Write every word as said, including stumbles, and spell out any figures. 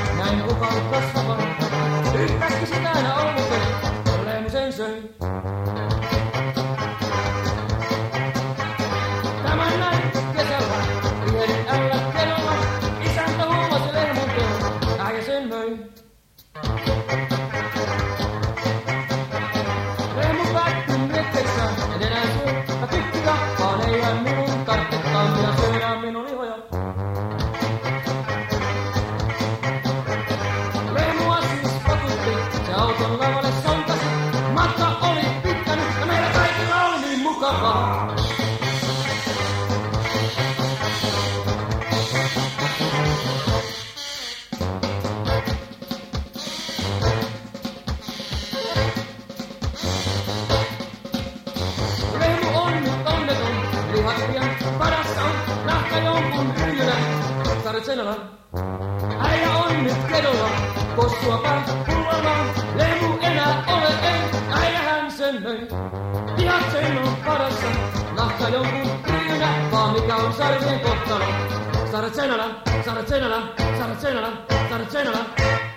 näin kukaan kasvavan. Yhtäkki sitä aina olmupen, Leemu sen söi. Tämän näin kesällä, yhden ällät kellolla, isäntä huomasi Leemun teon, äijä sen möi. Leemu päättyi mietteissään, en enää syö, mä tykkiä, vaan eihän minun tarvitsekaan, minä syödään minun lihoja. Leemua siis pakutti, se auton lavalle sontasi, matka oli pitkä nyt ja meillä kaikilla oli niin mukavaa. Leemu on nyt onneton, lihat pian padassa on, nahka jonkun ryijynä, Sartsenala. Äijä on nyt kedolla, kossua pää pullallaan, Leemu enää ole ei, äijähän sen möi. Lihat sen on padassa, nahka jonkun ryijynä, vaan mikä on sarvien kohtalo. Sartsenala, Sartsenala, Sartsenala, Sartsenala.